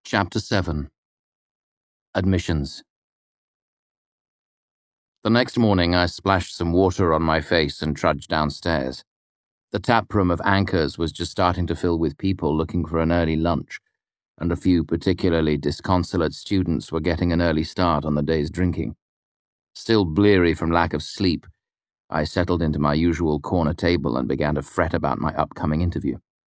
Chapter 7. Admissions. The next morning I splashed some water on my face and trudged downstairs. The taproom of Anchor's was just starting to fill with people looking for an early lunch, and a few particularly disconsolate students were getting an early start on the day's drinking. Still bleary from lack of sleep, I settled into my usual corner table and began to fret about my upcoming interview.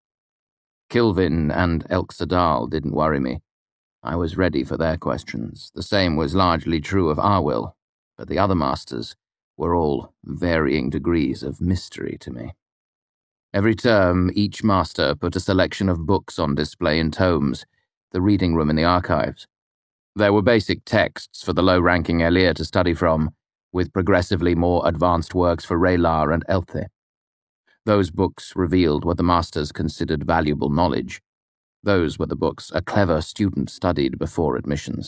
Kilvin and Elk Sadal didn't worry me. I was ready for their questions. The same was largely true of Arwyll, but the other masters were all varying degrees of mystery to me. Every term, each master put a selection of books on display in tomes, the reading room in the archives. There were basic texts for the low-ranking Elir to study from, with progressively more advanced works for Raylar and Elthe. Those books revealed what the masters considered valuable knowledge. Those were the books a clever student studied before admissions.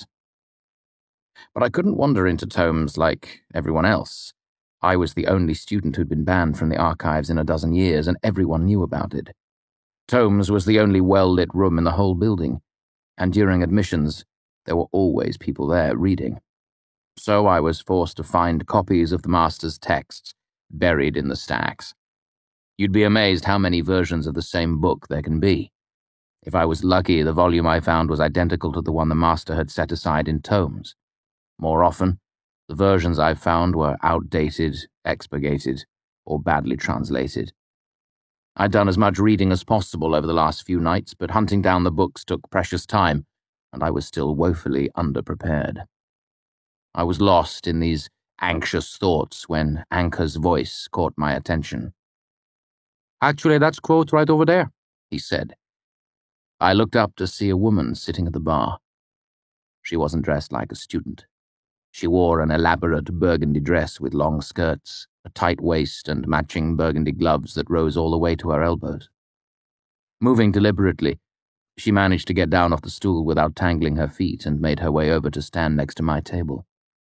But I couldn't wander into tomes like everyone else. I was the only student who'd been banned from the archives in a dozen years, and everyone knew about it. Tomes was the only well-lit room in the whole building, and during admissions, there were always people there reading. So I was forced to find copies of the master's texts buried in the stacks. You'd be amazed how many versions of the same book there can be. If I was lucky, the volume I found was identical to the one the master had set aside in tomes. More often, the versions I found were outdated, expurgated, or badly translated. I'd done as much reading as possible over the last few nights, but hunting down the books took precious time, and I was still woefully underprepared. I was lost in these anxious thoughts when Anchor's voice caught my attention. "Actually, that's quote right over there," he said. I looked up to see a woman sitting at the bar. She wasn't dressed like a student. She wore an elaborate burgundy dress with long skirts, a tight waist, and matching burgundy gloves that rose all the way to her elbows. Moving deliberately, she managed to get down off the stool without tangling her feet and made her way over to stand next to my table.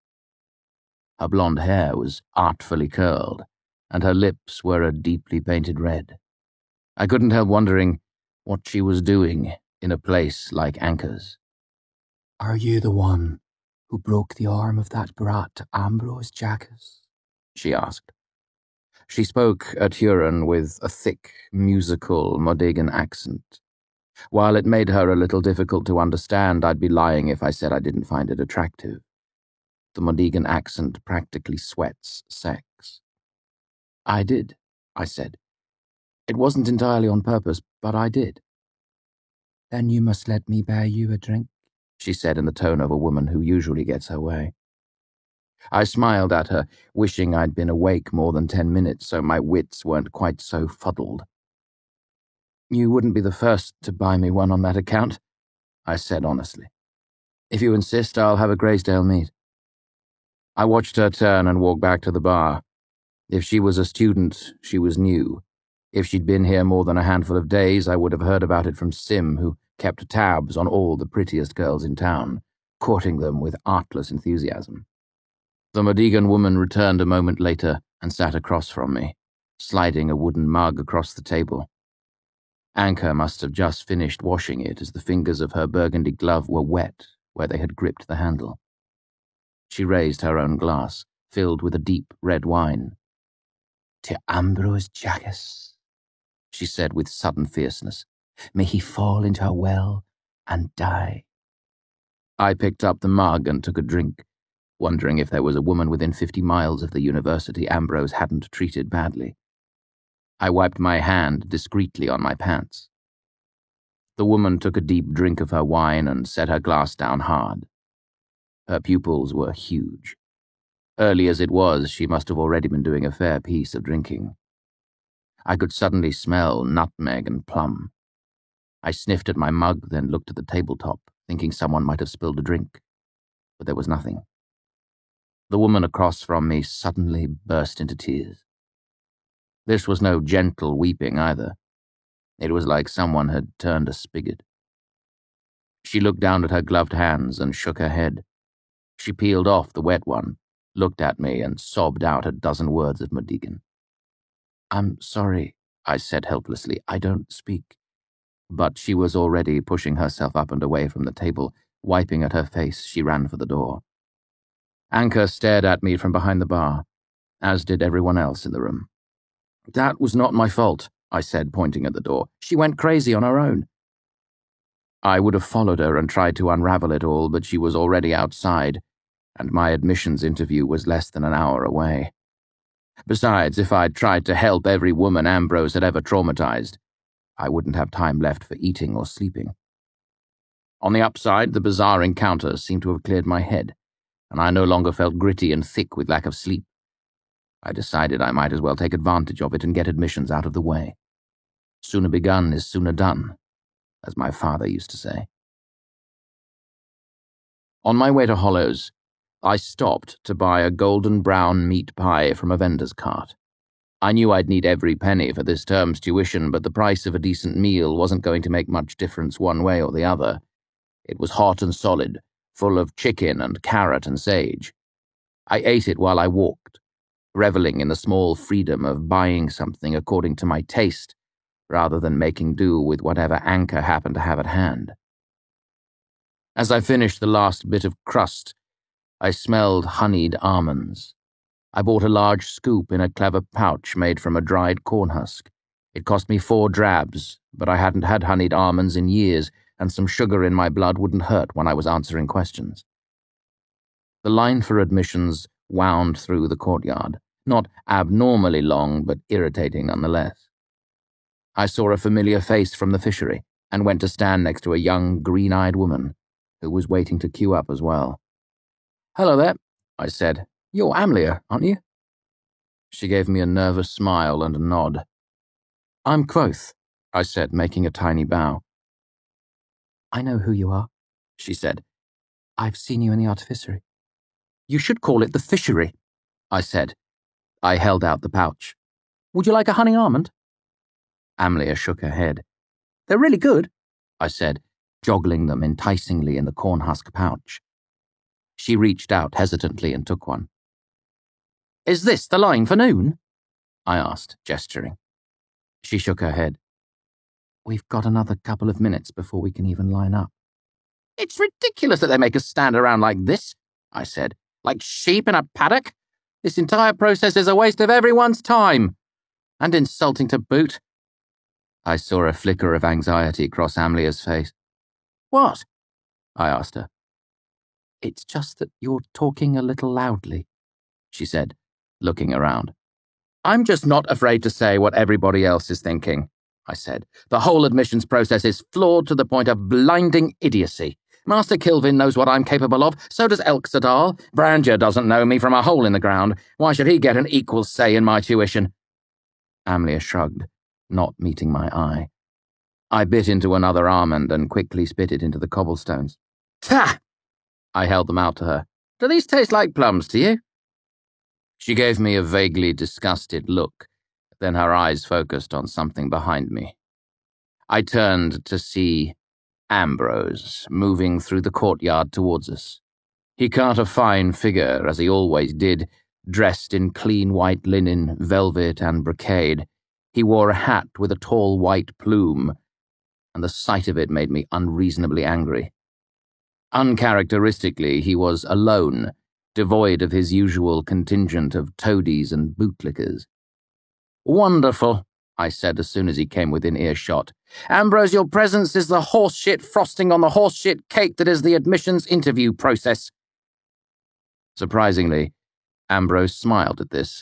Her blonde hair was artfully curled, and her lips were a deeply painted red. I couldn't help wondering what she was doing in a place like Anchor's. "Are you the one who broke the arm of that brat Ambrose Jackas?" she asked. She spoke at Huron with a thick, musical Modegan accent. While it made her a little difficult to understand, I'd be lying if I said I didn't find it attractive. The Modegan accent practically sweats sex. "I did," I said. "It wasn't entirely on purpose, but I did." "Then you must let me buy you a drink," she said in the tone of a woman who usually gets her way. I smiled at her, wishing I'd been awake more than 10 minutes so my wits weren't quite so fuddled. "You wouldn't be the first to buy me one on that account," I said honestly. "If you insist, I'll have a Graysdale mead." I watched her turn and walk back to the bar. If she was a student, she was new. If she'd been here more than a handful of days, I would have heard about it from Sim, who kept tabs on all the prettiest girls in town, courting them with artless enthusiasm. The Modegan woman returned a moment later and sat across from me, sliding a wooden mug across the table. Anchor must have just finished washing it as the fingers of her burgundy glove were wet where they had gripped the handle. She raised her own glass, filled with a deep red wine. "To Ambrose Jackas," she said with sudden fierceness. "May he fall into a well and die." I picked up the mug and took a drink, wondering if there was a woman within 50 miles of the university Ambrose hadn't treated badly. I wiped my hand discreetly on my pants. The woman took a deep drink of her wine and set her glass down hard. Her pupils were huge. Early as it was, she must have already been doing a fair piece of drinking. I could suddenly smell nutmeg and plum. I sniffed at my mug, then looked at the tabletop, thinking someone might have spilled a drink. But there was nothing. The woman across from me suddenly burst into tears. This was no gentle weeping either. It was like someone had turned a spigot. She looked down at her gloved hands and shook her head. She peeled off the wet one, looked at me, and sobbed out a dozen words of Modegan. "I'm sorry," I said helplessly. "I don't speak." But she was already pushing herself up and away from the table. Wiping at her face, she ran for the door. Anka stared at me from behind the bar, as did everyone else in the room. "That was not my fault," I said, pointing at the door. "She went crazy on her own." I would have followed her and tried to unravel it all, but she was already outside, and my admissions interview was less than an hour away. Besides, if I'd tried to help every woman Ambrose had ever traumatized, I wouldn't have time left for eating or sleeping. On the upside, the bizarre encounter seemed to have cleared my head, and I no longer felt gritty and thick with lack of sleep. I decided I might as well take advantage of it and get admissions out of the way. Sooner begun is sooner done, as my father used to say. On my way to Hollows, I stopped to buy a golden brown meat pie from a vendor's cart. I knew I'd need every penny for this term's tuition, but the price of a decent meal wasn't going to make much difference one way or the other. It was hot and solid, full of chicken and carrot and sage. I ate it while I walked, reveling in the small freedom of buying something according to my taste, rather than making do with whatever Anka happened to have at hand. As I finished the last bit of crust, I smelled honeyed almonds. I bought a large scoop in a clever pouch made from a dried corn husk. It cost me 4 drabs, but I hadn't had honeyed almonds in years, and some sugar in my blood wouldn't hurt when I was answering questions. The line for admissions wound through the courtyard, not abnormally long, but irritating nonetheless. I saw a familiar face from the fishery, and went to stand next to a young, green-eyed woman, who was waiting to queue up as well. "Hello there," I said. "You're Amlia, aren't you?" She gave me a nervous smile and a nod. "I'm Quoth," I said, making a tiny bow. "I know who you are," she said. "I've seen you in the artificery." "You should call it the fishery," I said. I held out the pouch. "Would you like a honey almond?" Amlia shook her head. "They're really good," I said, joggling them enticingly in the corn husk pouch. She reached out hesitantly and took one. "Is this the line for noon?" I asked, gesturing. She shook her head. "We've got another couple of minutes before we can even line up." "It's ridiculous that they make us stand around like this," I said. "Like sheep in a paddock. This entire process is a waste of everyone's time. And insulting to boot." I saw a flicker of anxiety cross Amlia's face. "What?" I asked her. "It's just that you're talking a little loudly," she said, looking around. "I'm just not afraid to say what everybody else is thinking," I said. "The whole admissions process is flawed to the point of blinding idiocy. Master Kilvin knows what I'm capable of, so does Elxadal. Brandir doesn't know me from a hole in the ground. Why should he get an equal say in my tuition?" Amlia shrugged, not meeting my eye. I bit into another almond and quickly spit it into the cobblestones. "Ta!" I held them out to her. "Do these taste like plums to you?" She gave me a vaguely disgusted look, then her eyes focused on something behind me. I turned to see Ambrose moving through the courtyard towards us. He cut a fine figure, as he always did, dressed in clean white linen, velvet, and brocade. He wore a hat with a tall white plume, and the sight of it made me unreasonably angry. Uncharacteristically, he was alone, devoid of his usual contingent of toadies and bootlickers. "Wonderful," I said as soon as he came within earshot. "Ambrose, your presence is the horseshit frosting on the horseshit cake that is the admissions interview process." Surprisingly, Ambrose smiled at this.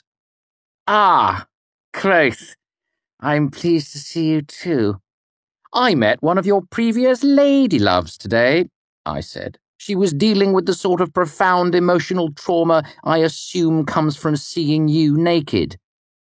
"Ah, Quoth, I'm pleased to see you too. I met one of your previous ladyloves today," I said. "She was dealing with the sort of profound emotional trauma I assume comes from seeing you naked."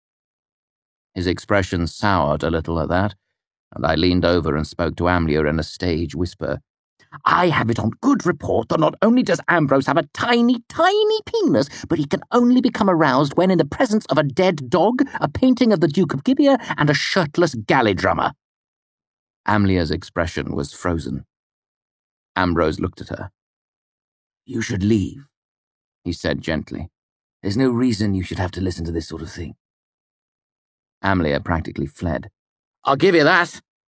His expression soured a little at that, and I leaned over and spoke to Amlia in a stage whisper. "I have it on good report that not only does Ambrose have a tiny, tiny penis, but he can only become aroused when in the presence of a dead dog, a painting of the Duke of Gibeah, and a shirtless galley drummer." Amlia's expression was frozen. Ambrose looked at her. "You should leave," he said gently. "There's no reason you should have to listen to this sort of thing." Amlia practically fled. "I'll give you that,"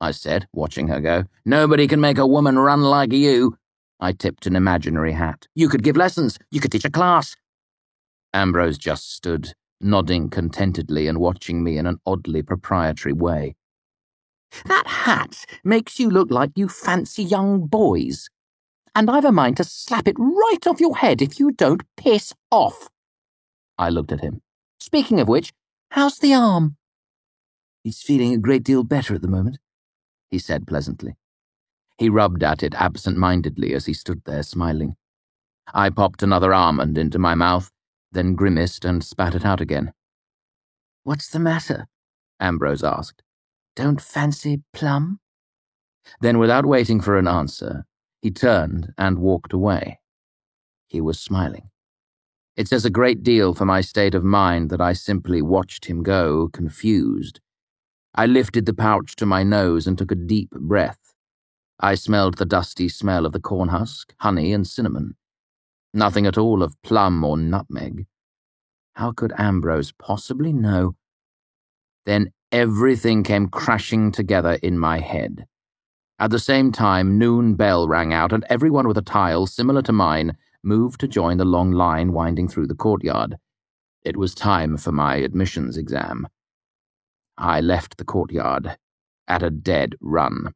I said, watching her go. Nobody can make a woman run like you. I tipped an imaginary hat. You could give lessons. You could teach a class. Ambrose just stood, nodding contentedly and watching me in an oddly proprietary way. That hat makes you look like you fancy young boys. And I've a mind to slap it right off your head if you don't piss off. I looked at him. Speaking of which, how's the arm? He's feeling a great deal better at the moment, he said pleasantly. He rubbed at it absent-mindedly as he stood there smiling. I popped another almond into my mouth, then grimaced and spat it out again. What's the matter? Ambrose asked. Don't fancy plum? Then, without waiting for an answer, he turned and walked away. He was smiling. It says a great deal for my state of mind that I simply watched him go, confused. I lifted the pouch to my nose and took a deep breath. I smelled the dusty smell of the corn husk, honey, and cinnamon. Nothing at all of plum or nutmeg. How could Ambrose possibly know? Then everything came crashing together in my head. At the same time, noon bell rang out, and everyone with a tile similar to mine moved to join the long line winding through the courtyard. It was time for my admissions exam. I left the courtyard at a dead run.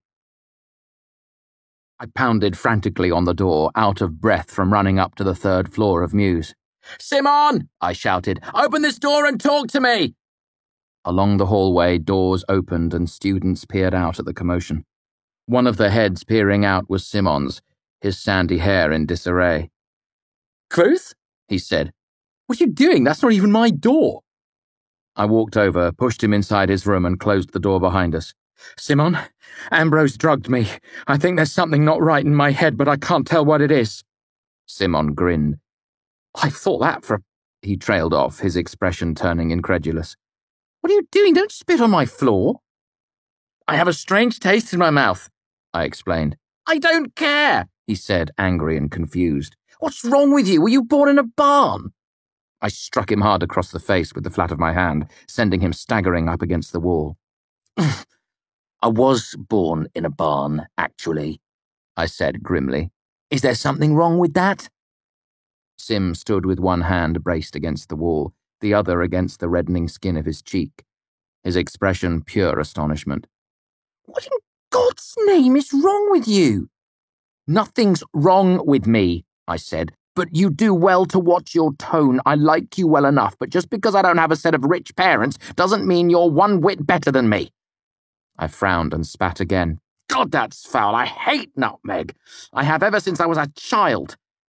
I pounded frantically on the door, out of breath from running up to the 3rd floor of Mews. Simon! I shouted. Open this door and talk to me! Along the hallway, doors opened and students peered out at the commotion. One of the heads peering out was Simon's, his sandy hair in disarray. Quoth? He said. What are you doing? That's not even my door. I walked over, pushed him inside his room and closed the door behind us. Simon, Ambrose drugged me. I think there's something not right in my head, but I can't tell what it is. Simon grinned. I've thought that for... He trailed off, his expression turning incredulous. What are you doing? Don't spit on my floor. I have a strange taste in my mouth, I explained. I don't care, he said, angry and confused. What's wrong with you? Were you born in a barn? I struck him hard across the face with the flat of my hand, sending him staggering up against the wall. I was born in a barn, actually, I said grimly. Is there something wrong with that? Sim stood with one hand braced against the wall, the other against the reddening skin of his cheek, his expression pure astonishment. What in God's name is wrong with you? Nothing's wrong with me, I said, but you do well to watch your tone. I like you well enough, but just because I don't have a set of rich parents doesn't mean you're one whit better than me. I frowned and spat again. God, that's foul. I hate nutmeg. I have ever since I was a child.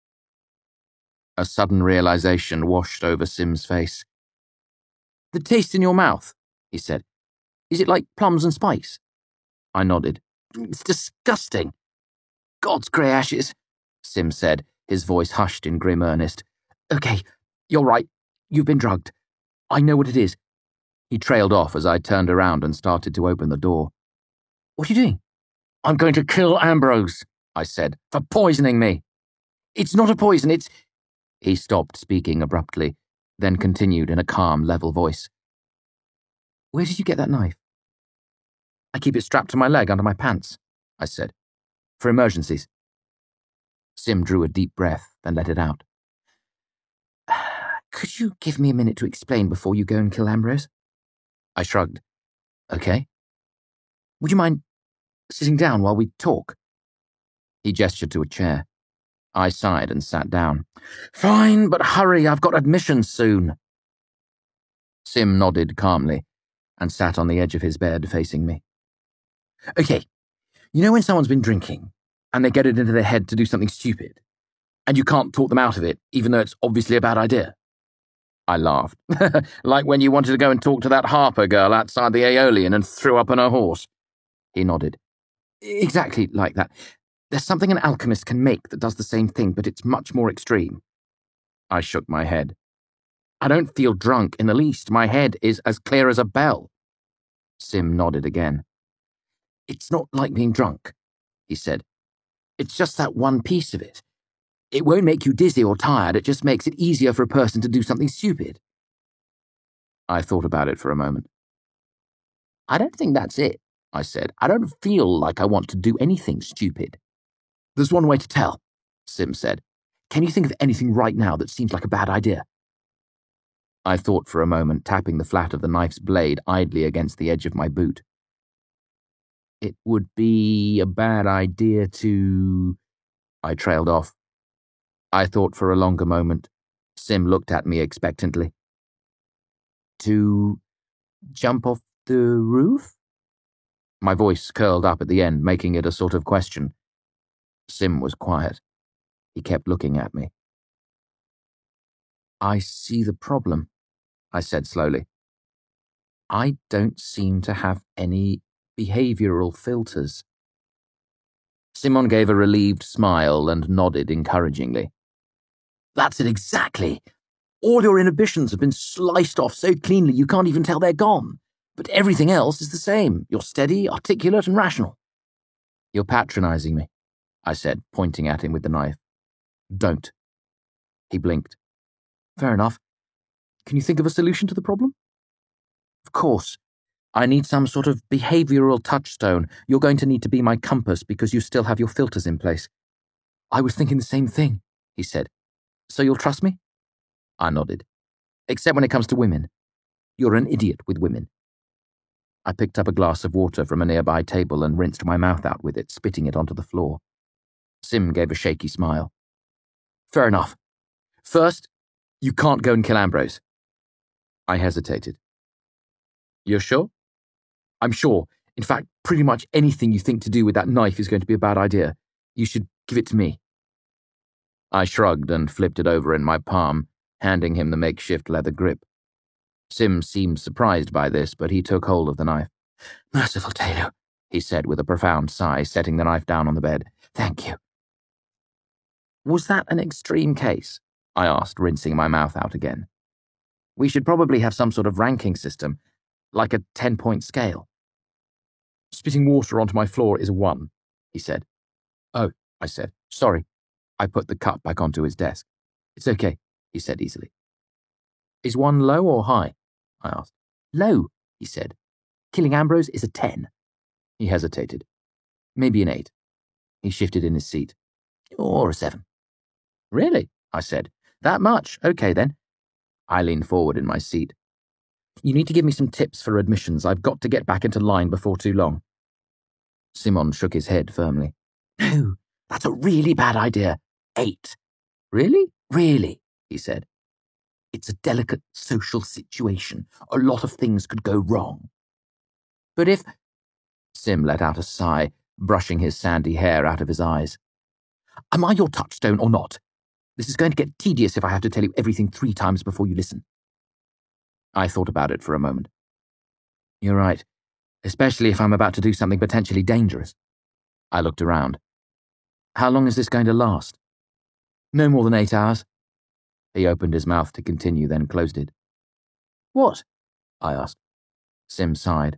A sudden realization washed over Sim's face. The taste in your mouth, he said. Is it like plums and spice? I nodded. It's disgusting. God's grey ashes, Sim said, his voice hushed in grim earnest. Okay, you're right. You've been drugged. I know what it is. He trailed off as I turned around and started to open the door. What are you doing? I'm going to kill Ambrose, I said, for poisoning me. It's not a poison, it's... He stopped speaking abruptly, then continued in a calm, level voice. Where did you get that knife? I keep it strapped to my leg under my pants, I said. For emergencies. Sim drew a deep breath, then let it out. Could you give me a minute to explain before you go and kill Ambrose? I shrugged. Okay. Would you mind sitting down while we talk? He gestured to a chair. I sighed and sat down. Fine, but hurry, I've got admissions soon. Sim nodded calmly and sat on the edge of his bed facing me. Okay, you know when someone's been drinking and they get it into their head to do something stupid, and you can't talk them out of it, even though it's obviously a bad idea? I laughed. Like when you wanted to go and talk to that Harper girl outside the Aeolian and threw up on her horse. He nodded. Exactly like that. There's something an alchemist can make that does the same thing, but it's much more extreme. I shook my head. I don't feel drunk in the least. My head is as clear as a bell. Sim nodded again. It's not like being drunk, he said. It's just that one piece of it. It won't make you dizzy or tired, it just makes it easier for a person to do something stupid. I thought about it for a moment. I don't think that's it, I said. I don't feel like I want to do anything stupid. There's one way to tell, Sim said. Can you think of anything right now that seems like a bad idea? I thought for a moment, tapping the flat of the knife's blade idly against the edge of my boot. It would be a bad idea to... I trailed off. I thought for a longer moment. Sim looked at me expectantly. To jump off the roof? My voice curled up at the end, making it a sort of question. Sim was quiet. He kept looking at me. I see the problem, I said slowly. I don't seem to have any behavioral filters. Simon gave a relieved smile and nodded encouragingly. That's it exactly. All your inhibitions have been sliced off so cleanly you can't even tell they're gone. But everything else is the same. You're steady, articulate, and rational. You're patronizing me, I said, pointing at him with the knife. Don't. He blinked. Fair enough. Can you think of a solution to the problem? Of course. I need some sort of behavioral touchstone. You're going to need to be my compass because you still have your filters in place. I was thinking the same thing, he said. So you'll trust me? I nodded. Except when it comes to women. You're an idiot with women. I picked up a glass of water from a nearby table and rinsed my mouth out with it, spitting it onto the floor. Sim gave a shaky smile. Fair enough. First, you can't go and kill Ambrose. I hesitated. You're sure? I'm sure. In fact, pretty much anything you think to do with that knife is going to be a bad idea. You should give it to me. I shrugged and flipped it over in my palm, handing him the makeshift leather grip. Sim seemed surprised by this, but he took hold of the knife. Merciful Taylor, he said with a profound sigh, setting the knife down on the bed. Thank you. Was that an extreme case? I asked, rinsing my mouth out again. We should probably have some sort of ranking system, like a 10-point scale. Spitting water onto my floor is a 1, he said. Oh, I said. Sorry. I put the cup back onto his desk. It's okay, he said easily. Is 1 low or high? I asked. Low, he said. Killing Ambrose is a 10. He hesitated. Maybe an 8. He shifted in his seat. Or a 7. Really? I said. That much? Okay, then. I leaned forward in my seat. You need to give me some tips for admissions. I've got to get back into line before too long. Simon shook his head firmly. No, that's a really bad idea. 8. Really? Really, he said. It's a delicate social situation. A lot of things could go wrong. But if... Sim let out a sigh, brushing his sandy hair out of his eyes. Am I your touchstone or not? This is going to get tedious if I have to tell you everything 3 times before you listen. I thought about it for a moment. You're right, especially if I'm about to do something potentially dangerous. I looked around. How long is this going to last? No more than 8 hours. He opened his mouth to continue, then closed it. What? I asked. Sim sighed.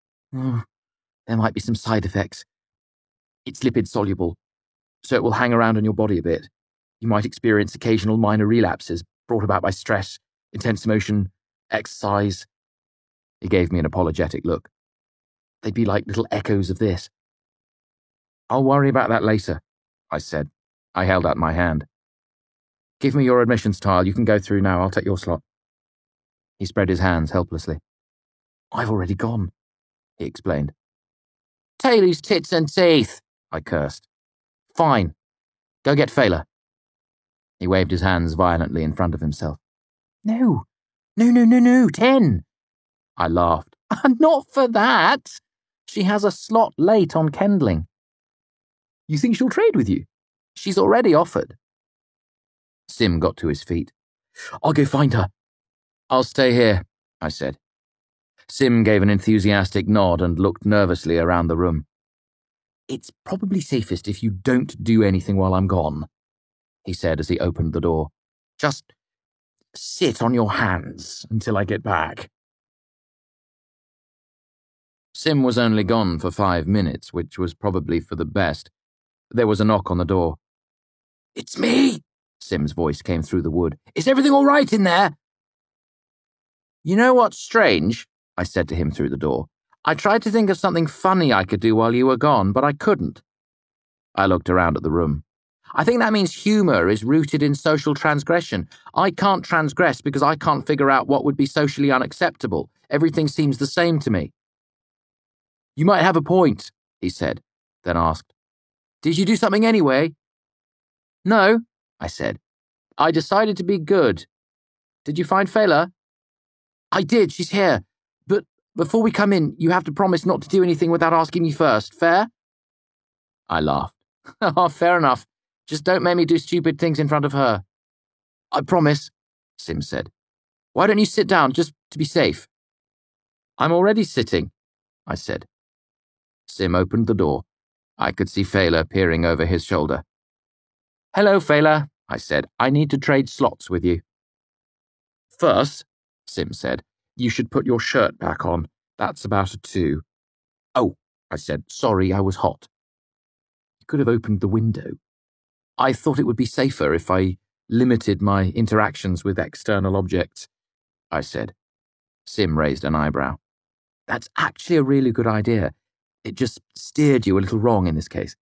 There might be some side effects. It's lipid-soluble, so it will hang around on your body a bit. You might experience occasional minor relapses brought about by stress, intense emotion, exercise. He gave me an apologetic look. They'd be like little echoes of this. I'll worry about that later, I said. I held out my hand. Give me your admissions tile. You can go through now. I'll take your slot. He spread his hands helplessly. I've already gone, he explained. Taylor's tits and teeth, I cursed. Fine. Go get Fela. He waved his hands violently in front of himself. No, 10. I laughed. Not for that. She has a slot late on Kendling. You think she'll trade with you? She's already offered. Sim got to his feet. I'll go find her. I'll stay here, I said. Sim gave an enthusiastic nod and looked nervously around the room. It's probably safest if you don't do anything while I'm gone, he said as he opened the door. Just sit on your hands until I get back. Sim was only gone for 5 minutes, which was probably for the best. There was a knock on the door. It's me, Sim's voice came through the wood. Is everything all right in there? You know what's strange? I said to him through the door. I tried to think of something funny I could do while you were gone, but I couldn't. I looked around at the room. I think that means humour is rooted in social transgression. I can't transgress because I can't figure out what would be socially unacceptable. Everything seems the same to me. You might have a point, he said, then asked, Did you do something anyway? No, I said. I decided to be good. Did you find Fela? I did, she's here. But before we come in, you have to promise not to do anything without asking me first. Fair? I laughed. Oh, fair enough. Just don't make me do stupid things in front of her. I promise, Sim said. Why don't you sit down, just to be safe? I'm already sitting, I said. Sim opened the door. I could see Fela peering over his shoulder. Hello, Fela, I said. I need to trade slots with you. First, Sim said, you should put your shirt back on. That's about a 2. Oh, I said, sorry, I was hot. You could have opened the window. I thought it would be safer if I limited my interactions with external objects, I said. Sim raised an eyebrow. That's actually a really good idea. It just steered you a little wrong in this case.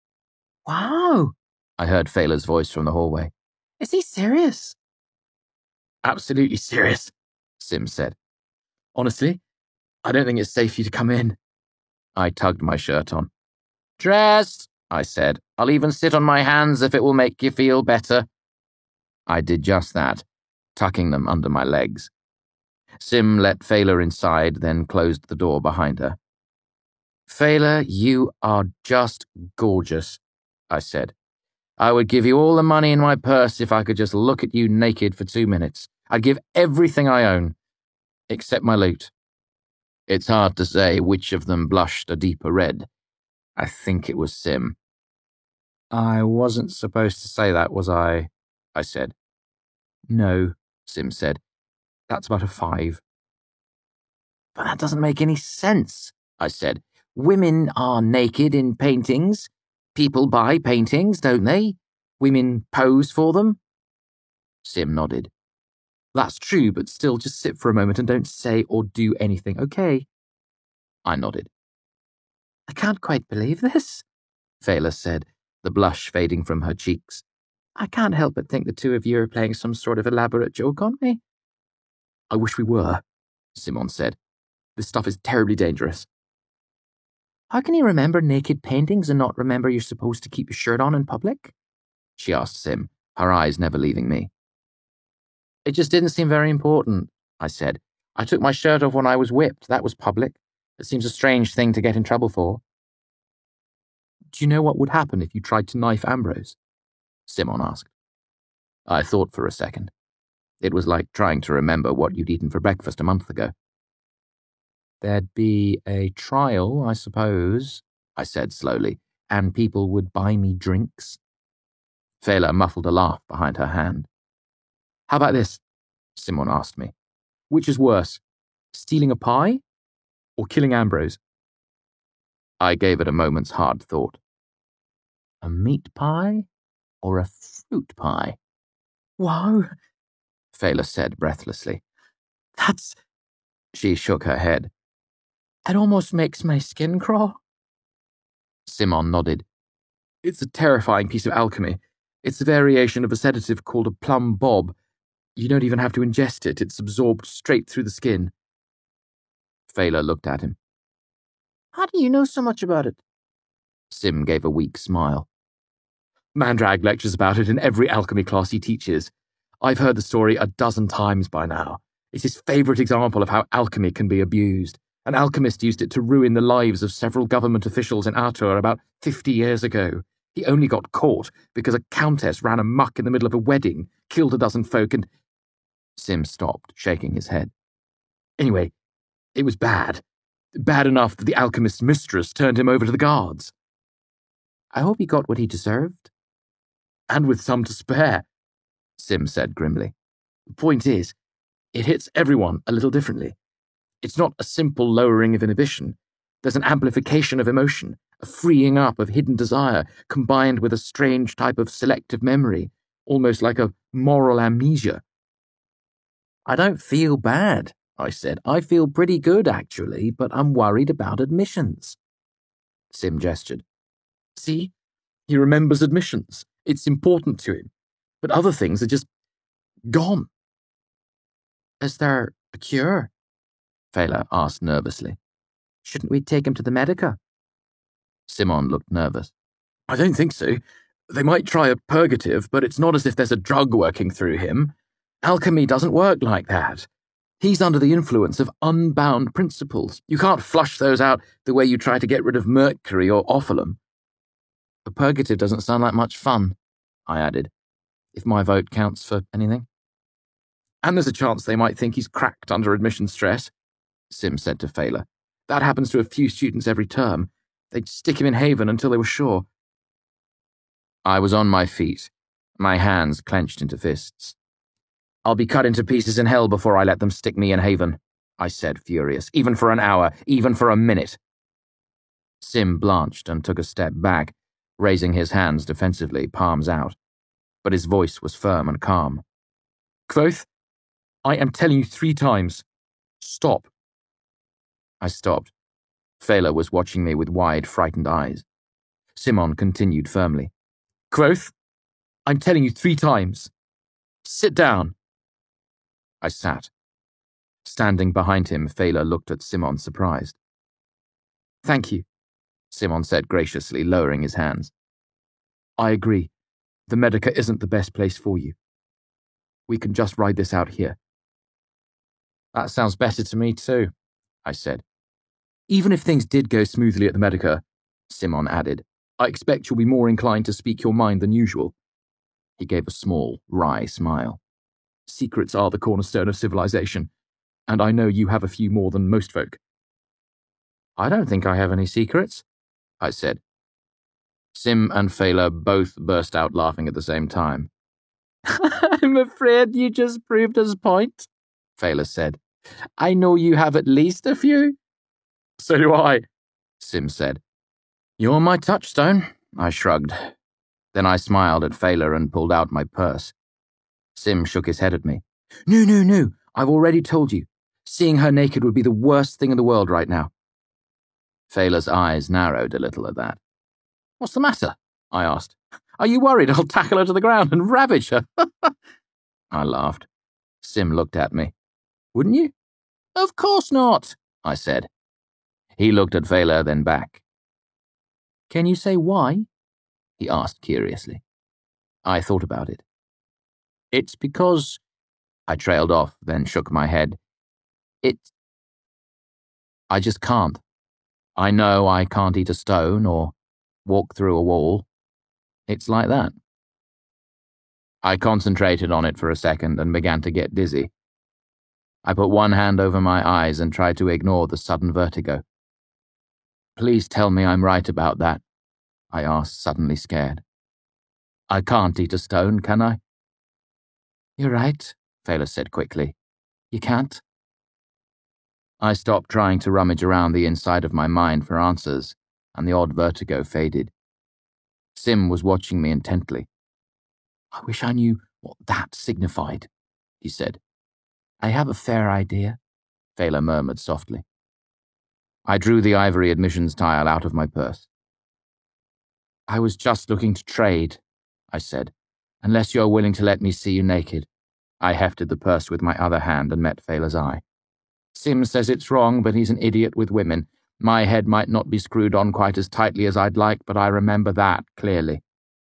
Wow, I heard Fela's voice from the hallway. Is he serious? Absolutely serious, Sim said. Honestly, I don't think it's safe for you to come in. I tugged my shirt on. Dressed, I said. I'll even sit on my hands if it will make you feel better. I did just that, tucking them under my legs. Sim let Fela inside, then closed the door behind her. Fela, you are just gorgeous, I said. I would give you all the money in my purse if I could just look at you naked for 2 minutes. I'd give everything I own, except my loot. It's hard to say which of them blushed a deeper red. I think it was Sim. I wasn't supposed to say that, was I? I said. No, Sim said. That's about a 5. But that doesn't make any sense, I said. Women are naked in paintings. People buy paintings, don't they? Women pose for them. Sim nodded. That's true, but still just sit for a moment and don't say or do anything, okay? I nodded. I can't quite believe this, Fela said, the blush fading from her cheeks. I can't help but think the two of you are playing some sort of elaborate joke on me. I wish we were, Simon said. This stuff is terribly dangerous. How can you remember naked paintings and not remember you're supposed to keep your shirt on in public? She asked Sim, her eyes never leaving me. It just didn't seem very important, I said. I took my shirt off when I was whipped. That was public. It seems a strange thing to get in trouble for. Do you know what would happen if you tried to knife Ambrose? Simon asked. I thought for a second. It was like trying to remember what you'd eaten for breakfast a month ago. There'd be a trial, I suppose, I said slowly, and people would buy me drinks. Fela muffled a laugh behind her hand. How about this? Simon asked me. Which is worse, stealing a pie or killing Ambrose? I gave it a moment's hard thought. A meat pie or a fruit pie? Whoa, Fela said breathlessly. That's... She shook her head. It almost makes my skin crawl. Simon nodded. It's a terrifying piece of alchemy. It's a variation of a sedative called a plum bob. You don't even have to ingest it. It's absorbed straight through the skin. Fela looked at him. How do you know so much about it? Sim gave a weak smile. Mandrag lectures about it in every alchemy class he teaches. I've heard the story a dozen times by now. It's his favourite example of how alchemy can be abused. An alchemist used it to ruin the lives of several government officials in Artur about 50 years ago. He only got caught because a countess ran amok in the middle of a wedding, killed a dozen folk, and... Sim stopped, shaking his head. Anyway, it was bad. Bad enough that the alchemist's mistress turned him over to the guards. I hope he got what he deserved. And with some to spare, Sim said grimly. The point is, it hits everyone a little differently. It's not a simple lowering of inhibition. There's an amplification of emotion, a freeing up of hidden desire, combined with a strange type of selective memory, almost like a moral amnesia. I don't feel bad, I said. I feel pretty good, actually, but I'm worried about admissions. Sim gestured. See? He remembers admissions. It's important to him. But other things are just gone. Is there a cure? Fela asked nervously. Shouldn't we take him to the Medica? Simon looked nervous. I don't think so. They might try a purgative, but it's not as if there's a drug working through him. Alchemy doesn't work like that. He's under the influence of unbound principles. You can't flush those out the way you try to get rid of mercury or ophalum. A purgative doesn't sound like much fun, I added, if my vote counts for anything. And there's a chance they might think he's cracked under admission stress, Sim said to Fela. That happens to a few students every term. They'd stick him in Haven until they were sure. I was on my feet, my hands clenched into fists. I'll be cut into pieces in hell before I let them stick me in Haven, I said, furious. Even for an hour, even for a minute. Sim blanched and took a step back, raising his hands defensively, palms out. But his voice was firm and calm. Quoth, I am telling you 3 times. Stop. I stopped. Fela was watching me with wide, frightened eyes. Simon continued firmly. Quoth, I'm telling you 3 times. Sit down. I sat. Standing behind him, Fela looked at Simon surprised. Thank you, Simon said graciously, lowering his hands. I agree. The Medica isn't the best place for you. We can just ride this out here. That sounds better to me too, I said. Even if things did go smoothly at the Medica, Simon added, I expect you'll be more inclined to speak your mind than usual. He gave a small, wry smile. Secrets are the cornerstone of civilization, and I know you have a few more than most folk. I don't think I have any secrets, I said. Sim and Fela both burst out laughing at the same time. I'm afraid you just proved his point, Fela said. I know you have at least a few. So do I, Sim said. You're my touchstone, I shrugged. Then I smiled at Fela and pulled out my purse. Sim shook his head at me. No, I've already told you. Seeing her naked would be the worst thing in the world right now. Fela's eyes narrowed a little at that. What's the matter? I asked. Are you worried I'll tackle her to the ground and ravage her? I laughed. Sim looked at me. Wouldn't you? Of course not, I said. He looked at Fela, then back. Can you say why? He asked curiously. I thought about it. It's because... I trailed off, then shook my head. I just can't. I know I can't eat a stone or walk through a wall. It's like that. I concentrated on it for a second and began to get dizzy. I put one hand over my eyes and tried to ignore the sudden vertigo. Please tell me I'm right about that, I asked, suddenly scared. I can't eat a stone, can I? You're right, Fela said quickly. You can't. I stopped trying to rummage around the inside of my mind for answers, and the odd vertigo faded. Sim was watching me intently. I wish I knew what that signified, he said. I have a fair idea, Fela murmured softly. I drew the ivory admissions tile out of my purse. I was just looking to trade, I said, unless you're willing to let me see you naked. I hefted the purse with my other hand and met Fela's eye. Sim says it's wrong, but he's an idiot with women. My head might not be screwed on quite as tightly as I'd like, but I remember that clearly.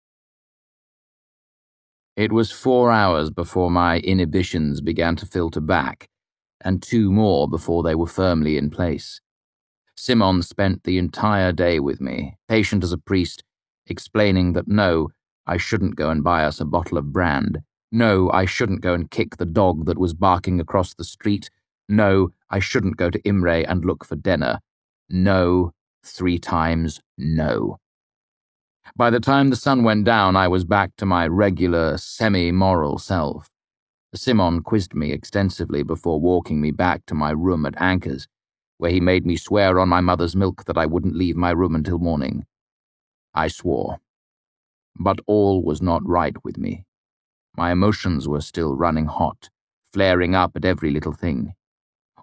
It was 4 hours before my inhibitions began to filter back, and 2 more before they were firmly in place. Simon spent the entire day with me, patient as a priest, explaining that no, I shouldn't go and buy us a bottle of brand. No, I shouldn't go and kick the dog that was barking across the street. No, I shouldn't go to Imre and look for dinner. No, 3 times no. By the time the sun went down, I was back to my regular, semi-moral self. Simon quizzed me extensively before walking me back to my room at Anchor's, where he made me swear on my mother's milk that I wouldn't leave my room until morning. I swore. But all was not right with me. My emotions were still running hot, flaring up at every little thing.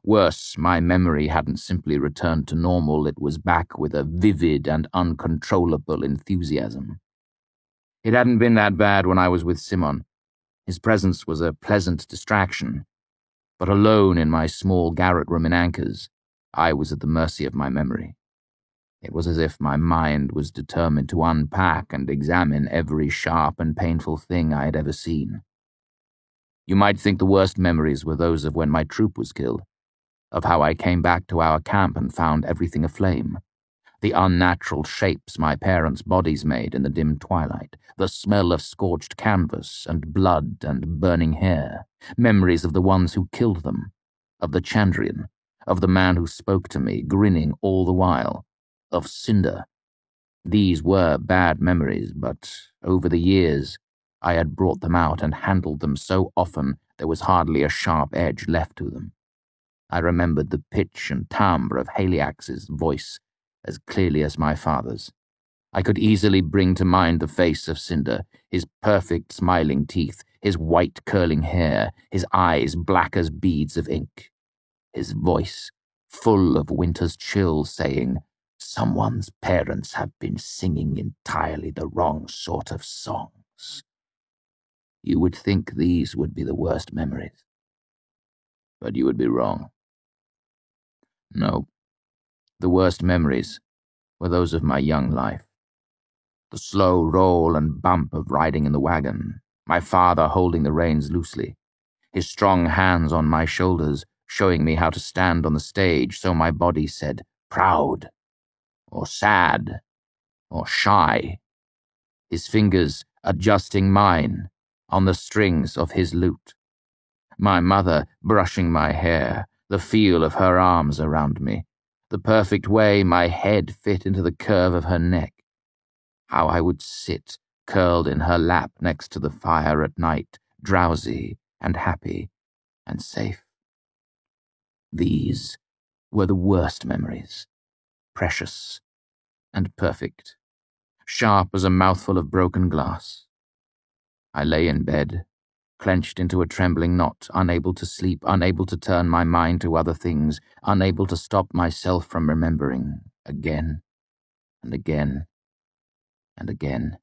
Worse, my memory hadn't simply returned to normal, it was back with a vivid and uncontrollable enthusiasm. It hadn't been that bad when I was with Simon. His presence was a pleasant distraction. But alone in my small garret room in Anchors, I was at the mercy of my memory. It was as if my mind was determined to unpack and examine every sharp and painful thing I had ever seen. You might think the worst memories were those of when my troop was killed, of how I came back to our camp and found everything aflame. The unnatural shapes my parents' bodies made in the dim twilight, the smell of scorched canvas and blood and burning hair, memories of the ones who killed them, of the Chandrian, of the man who spoke to me, grinning all the while, of Cinder. These were bad memories, but over the years, I had brought them out and handled them so often there was hardly a sharp edge left to them. I remembered the pitch and timbre of Haliax's voice as clearly as my father's. I could easily bring to mind the face of Cinder, his perfect smiling teeth, his white curling hair, his eyes black as beads of ink, his voice full of winter's chill saying, "Someone's parents have been singing entirely the wrong sort of songs." You would think these would be the worst memories, but you would be wrong. No, the worst memories were those of my young life. The slow roll and bump of riding in the wagon, my father holding the reins loosely, his strong hands on my shoulders, showing me how to stand on the stage so my body said proud, or sad, or shy, his fingers adjusting mine on the strings of his lute, my mother brushing my hair, the feel of her arms around me, the perfect way my head fit into the curve of her neck, how I would sit curled in her lap next to the fire at night, drowsy and happy and safe. These were the worst memories, precious and perfect, sharp as a mouthful of broken glass. I lay in bed, clenched into a trembling knot, unable to sleep, unable to turn my mind to other things, unable to stop myself from remembering again and again and again.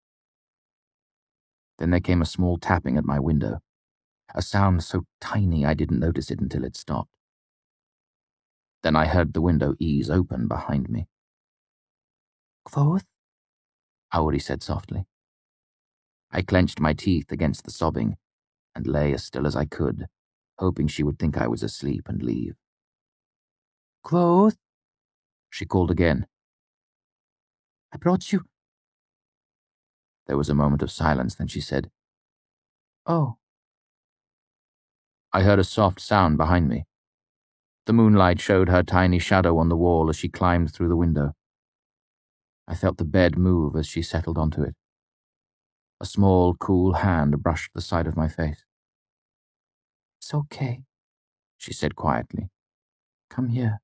Then there came a small tapping at my window, a sound so tiny I didn't notice it until it stopped. Then I heard the window ease open behind me. "Quoth?" Auri said softly. I clenched my teeth against the sobbing and lay as still as I could, hoping she would think I was asleep and leave. "Quoth?" she called again. "I brought you—" There was a moment of silence, then she said, "Oh." I heard a soft sound behind me. The moonlight showed her tiny shadow on the wall as she climbed through the window. I felt the bed move as she settled onto it. A small, cool hand brushed the side of my face. "It's okay," she said quietly. "Come here."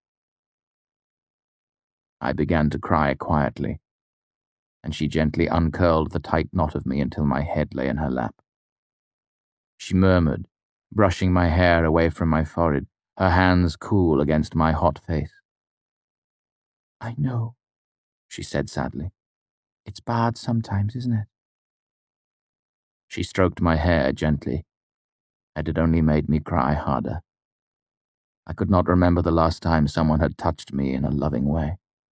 I began to cry quietly, and she gently uncurled the tight knot of me until my head lay in her lap. She murmured, brushing my hair away from my forehead, her hands cool against my hot face. "I know," she said sadly. "It's bad sometimes, isn't it?" She stroked my hair gently, and it only made me cry harder. I could not remember the last time someone had touched me in a loving way.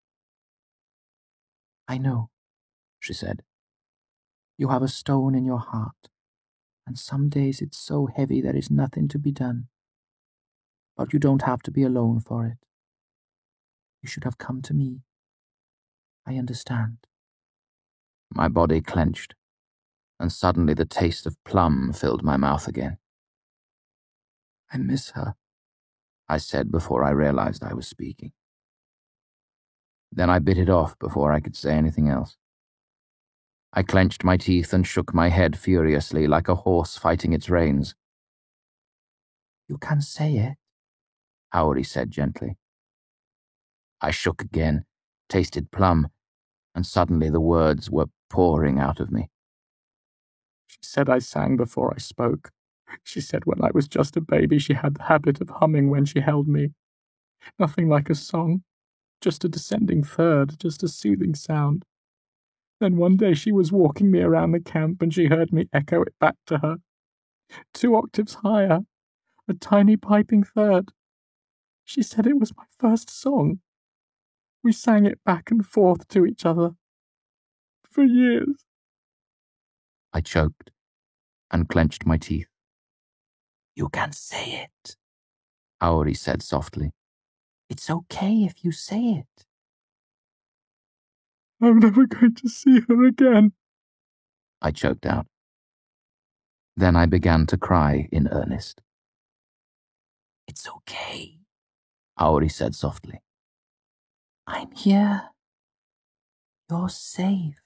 "I know," she said. "You have a stone in your heart, and some days it's so heavy there is nothing to be done. But you don't have to be alone for it. You should have come to me. I understand." My body clenched, and suddenly the taste of plum filled my mouth again. "I miss her," I said before I realized I was speaking. Then I bit it off before I could say anything else. I clenched my teeth and shook my head furiously like a horse fighting its reins. "You can say it," Auri said gently. I shook again, tasted plum, and suddenly the words were pouring out of me. "She said I sang before I spoke. She said when I was just a baby she had the habit of humming when she held me. Nothing like a song, just a descending third, just a soothing sound. Then one day she was walking me around the camp and she heard me echo it back to her. 2 octaves higher, a tiny piping third. She said it was my first song. We sang it back and forth to each other. For years. I choked and clenched my teeth. You can say it, Aori said softly. It's okay if you say it. I'm never going to see her again, I choked out. Then I began to cry in earnest. It's okay, Aori said softly. I'm here. You're safe.